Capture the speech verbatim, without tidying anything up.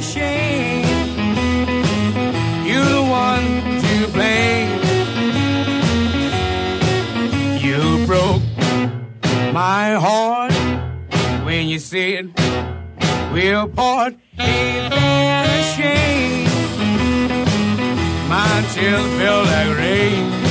shame. You're the one to blame. You broke my heart when you said we'll part. Ain't that a shame? My tears felt like rain.